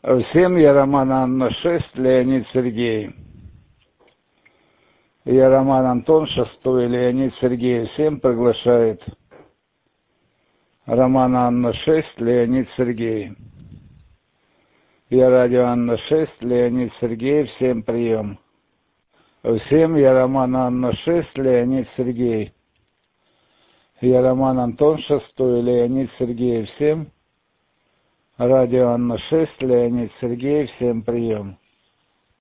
Всем я Роман Анна 6, Леонид Сергей. Я Роман Антон 6, Леонид Сергей. Всем приглашает. Роман Анна 6, Леонид Сергей. Я радио Анна 6, Леонид Сергей. Всем прием. Всем я Роман Анна 6, Леонид Сергей. Я Роман Антон 6, Леонид Сергей. Всем радио Анна 6, Леонид Сергей. Всем прием.